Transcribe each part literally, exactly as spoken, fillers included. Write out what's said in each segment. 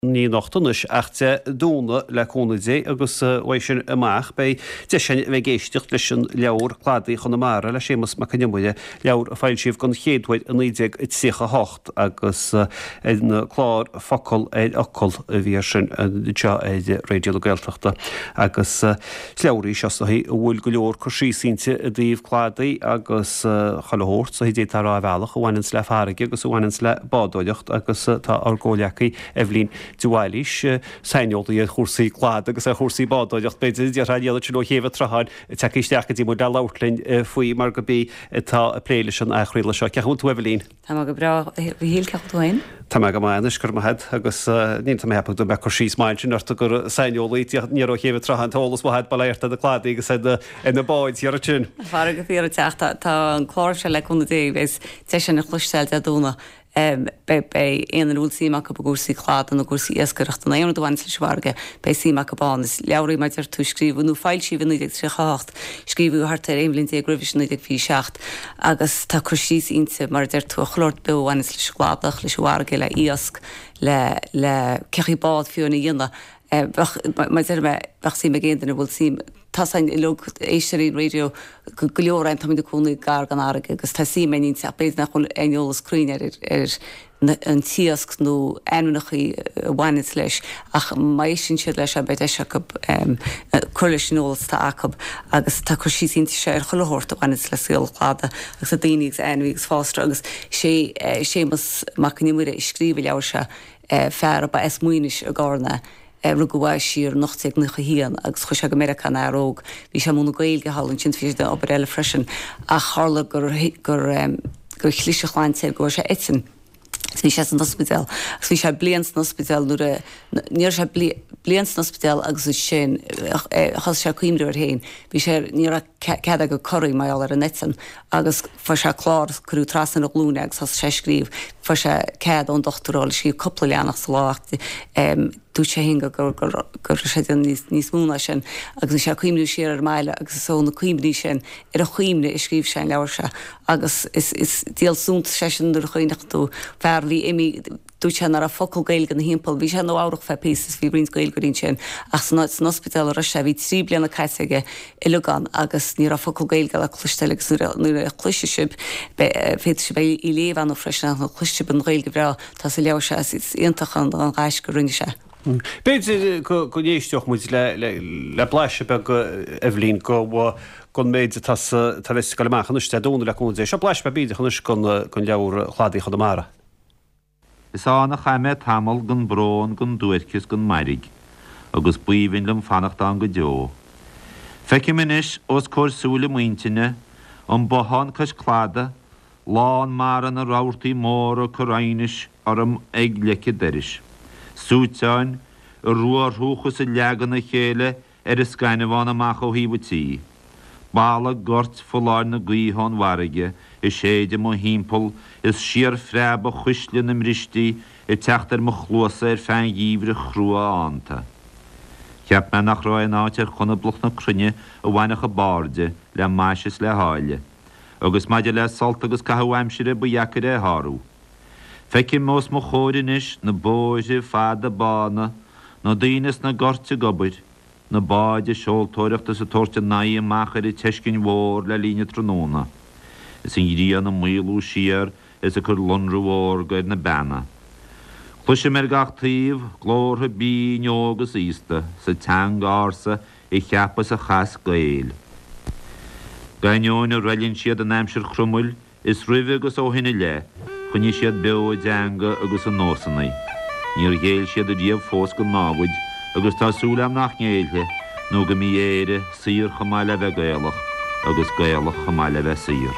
ní nachtanis ach te dúna le cónaidé agus bhaid sin amach bei de sin bheith géisteach leis sin leabhar chládaí chun amara le sémas me cinnemuide leabhar a fáil síomh gon chéadhaid a nídeag i tícha hocht agus na chlár focail é ocail a bhí sin deo é réideal gailteachta agus leabharí seastaí a bhfuil go leor chu sísínte a dtíobh chládaí agus chalathórt sa dé tar bhealach a bhainins le farige agus a bhainins le bádóideacht agus tá argóleachaí Evelyn Duáilís seinoltaí a chósaí chlád agus a chósaí bádóideacht beidir de raile sin ó chéomh traáin teicisteach go dtí mar de láirlinn faoi mar go bí tá a pléile sin a chríile seo ceú tú Evelyn. Tá go bra híl ceúin? Tá me go máis gur head agus ní tá hepa do be chu síos máin sin arta gur seinolaí ní ó chéomh trahan tálas bhhead bailirta a chládaí agus ina báid ar a tún. Far go fí teachta tá an chlár se le chuna dé bheits te sin na chluisteil a dúna. Um, bei bei éan úl síach go gúsaí chlád an a gúsaí escareacht an éon dohain le swarge bei síach bán is leabhraí mar ar tú scríbú nó fáil sí bhíag trí chacht scríbú hart ar éimlinn ag gribhis nuideag fi seacht agus tá chusíos ínte mar ar tú chlórt behain le sláadach le swarge le íosc le le cechi bád fiúna dhéanana mai er me sí me géan bhfuil sí tá i lu éisiirí radio go leorain tá de cúna gar gan aige agus tá sí meín a béid nach chun aolalas cruine ar ar an tíosc nó annachaí bhaine leis ach mai sin siad leis a beit se chuile sinolalas tá acab agus tá chu sí sínta sé ar cholathirt a bhaine le síolchláda agus a daoinegus anmhígus fástra agus sé sémas macnímuire i scríbh leabhar se fear ba es muoinis a gána rugúá sír nachteag na hían agus chu se go American aróg hí sé múna gail go hallann sin fi de op eile freisin a chála gur gur gur chliise chláinteir go se etin. Bhí sé an hospital, agus bhí sé blians na hospital nuair níor sé blians na hospital agus sin chas sé cuimre ar héin. Bhí sé níor cead go choirí mai ar an netan agus fa sé chlár cruú trasan a glúne agus has sé scríb fa sé cead an dochtoráil sí coppla leannach sa lácht dú sé hinga gur gur sé níos múna sin agus sé cuimnú siar ar meile agus só na cuimní sin ar a chuimne is scríb sé leabhar se agus is díalsúnta sé sin dur chuoineachtú fear bhí imi dúte ar a focail gail gan hímpel, bhí sé nó áireach fe písas bhí brins gail goín sin ach san an hospital a se bhí trí blianana caiige i Lugan agus ní a focail gail gal a chluisteil agus nuair a chluiste sib féidir se bé i léh an ó freisin na chluiste an gail go bra tá sa leabhar se is ionintachan an gáis go rinne se. Beidir go dhéisteoch mu le bleise be go Evelyn go gon méid tá leis go leach chuiste dúna le chun se bleis be bíide chunus gon leabhar chládaí chun amara. Is ána chaime tamil gon brón gon dúirchas gon mairigh, agus buíhinn lem fannacht an go deo. Feici minis os córsúla muintine an bohan cos chláda, lán mar an a ráirtaí mór a choráinis ar am ag leice deris. Súteáin a ruar thúchas a legan na chéile ar is scainehán amach ó híbutí. Bála gort foláir na gaíhán warige, is séide mo hímpel, is siar freiba chuislin am ristí, i teachtar mo chlósa ar fein gíomhre chrua ánta. Ceap me nach roi náit ar chuna bloch na crunne a bhainach a barde le máisis le háile, agus maidir le salt agus cahaimsire bu jacar é háú. Feici mós mo chóirinis na bóise fada bána, na daoinas na gorte gobair, na báide seoltóireachta sa torte naí amachar i teiscin mhór le líne tróna. Is in rían na mílú siar is a chur lonrú mhór gaid na bena. Chluise mar gach tíomh, glórtha bí neogus ísta, sa teang ársa i cheappa sa chas gael. Gainneoin a relinn siad an aimsir chrumúil is ribh agus ó hinna le, chuní siad beo deanga agus an nósannaí. Níor géil siad a díobh fós go náhaid, agus tá súla am nach néilthe, nó go mí éire sír chamáile bheith gaelach, agus gaelach chamáile bheith sír.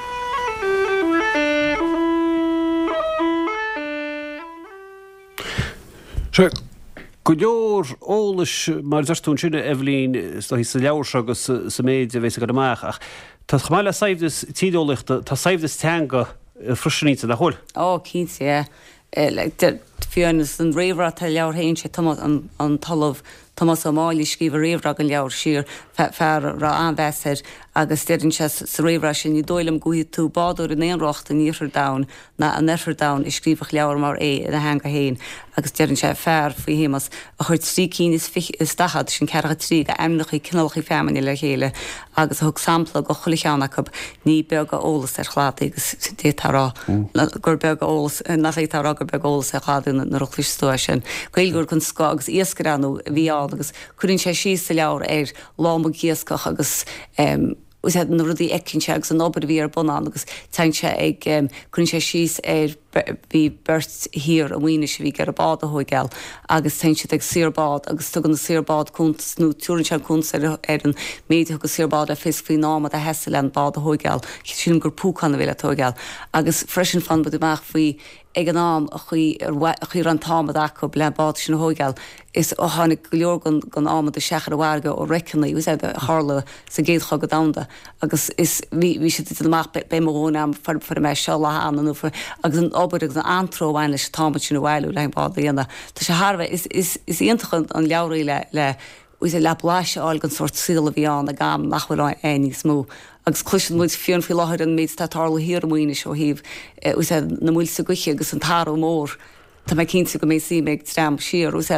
Se go leor ólas mar deirtún sinna Evelyn hí sa leabhar agus sa méid a bheits go amach ach tá chamáile saibhdas tídólaachta tá saibhdas teanga frisinníta na hol. Ó cínta, le fiúnas an réomhra tá leabhar haon sé tomát an talamh Thomas O'Malley scríomh réomhrá an leabhar siar fear rá anheir agus deirn se sa réomhrá sin ní dóilm goí tú bádú in éonreacht a nífar da na an nefar da is scríomfach leabhar mar é na hanga héin agus deirn se fear faoi hémas a chuir trí cín is is dachad sin cecha trí a emnach í cinálach í femin le chéile agus thug sampla go chulicheannach ní beag a ólas ar chlád agus détarrá gur beag ólas nachtarrá gur beag ólas a chaún na rochlisteá sin. Gailgur chun sá agus iascaránú bhí agus chuann sé sí sa leabhar ar lámba giascach agus ús het na rudí ecinse agus an obair bhí ar bonán agus teintse ag chun sé síos ar bhí burt hir a mhuioine se bhí gar a bád a thuigeil agus teintse ag sirbád agus tu an sirbád chuntas nó túrann se chuntas ar an méide agus sirbád a fis faoi náma a heasa le bád a thuigeil sin gur púchanna bhile thuigeil agus freisin fan bud amach faoi ag an nám a chuir an támad acu le bád sin thuigeil is ó tháinig go leor gan ámad a sechar a bhharga ó recanna ús a hála sa géadcha go damda agus is bhí si amach be mórn am far me se le anú agus an obair agus an antróhhain leis támad sin bhhailú le bád dhéana. Tá sé Harbh is is iontachan an leabhraí le le ús le bláise áil an sort síla bhíán a gam nachfuil aní smó. agus cluisian muid fion fi láthir an méid tátála hir muoine seo híh ús na múil sa guiche agus an tarú mór Tá mé cinnta go mé sí méid trám siar ús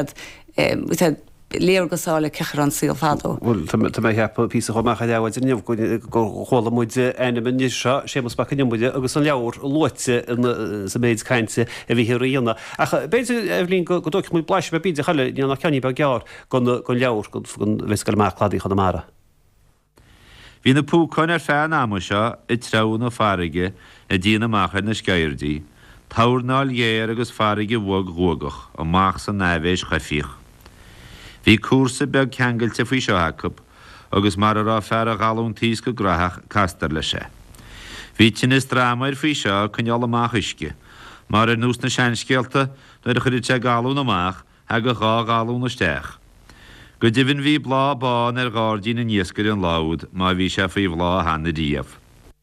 léargasála cechar an síl fadó. Bhil tá mé hepa pí chomacha lehaid nemh go chola muide aine ní seo sémas bachamuide agus an leabhar loite sa méid caiinte a bhí hiíonna. Béidir ehlín go dúic mú blaise be bíide chaile ní nach ceanní be gear gon leabhar gon bheits go meachchladí chu mara. Bhí na púcáin ar fean am seo i trán ó farige a dtíana amachcha na scairdaí, táirnáil dhéar agus farige bhg ruagach ó mach san nábhéis chafiich. Bhí cuasa beag ceangailte faoi seo hacup agus mar ará fear a galún tíos go grathach castar le sé. Bhí tin is drámair faoi seo chuneall amach isce, mar ar nús na seanscealta nuair a chuid sé galún amach ag go gá galún isteach. Go dibhann bhí blá bán ar gádaí na níoscair an láud má bhí sé faoi bhlá hena díomh.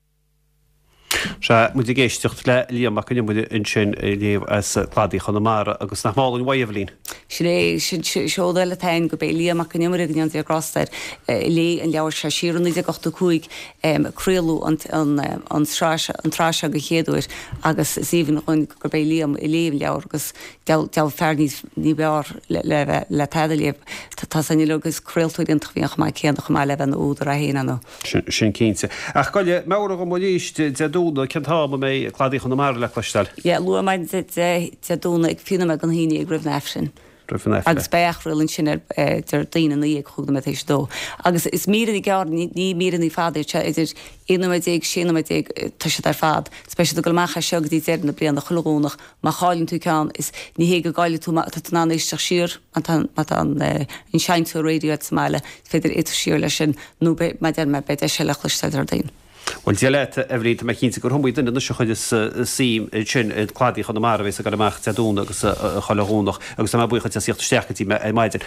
Se mu géisteocht le líamach go muide in sin léomh as chládaí chunamara agus nach málainn waimhlín. Sin é sin seoda le tain go bé líamach go nimar an an grastair lé an leabhar se siúran idir gachta chuig cruú an tráise go chéadúir agus síhan chun gur bé líam i léomh leabhar agus deall fearní ní bear le taide léamh tá san agus cruiltúid an bhíoch mai céannach mai le an údar a héana. Sin cínte. Ach goile mera go molíiste deúna centá mé chládaí chunamara le chluisteil. Ié, lu maid deúna ag fiúna me an híine ag gribh nefsin. agus beachrilinn sin ar daine í chugna éis dó. Agus is míran í gar ní míran í fádir idir inid ag sinna tu se ar fad. Speisi go mecha seag dí déir na blian na cholónach má cháinn tú ceán is ní hé go gaiile tú ná éisteach siir an in seinú radio meile féidir it siir lei sin nó me der me be se le chluisteil ar dain. Well dialete ehlí me cínta gur thumid in se chuid sim sin chládaí chunamara bhééis a go amach teúna agus choleúnach agus bucha síocht stechatí maidir.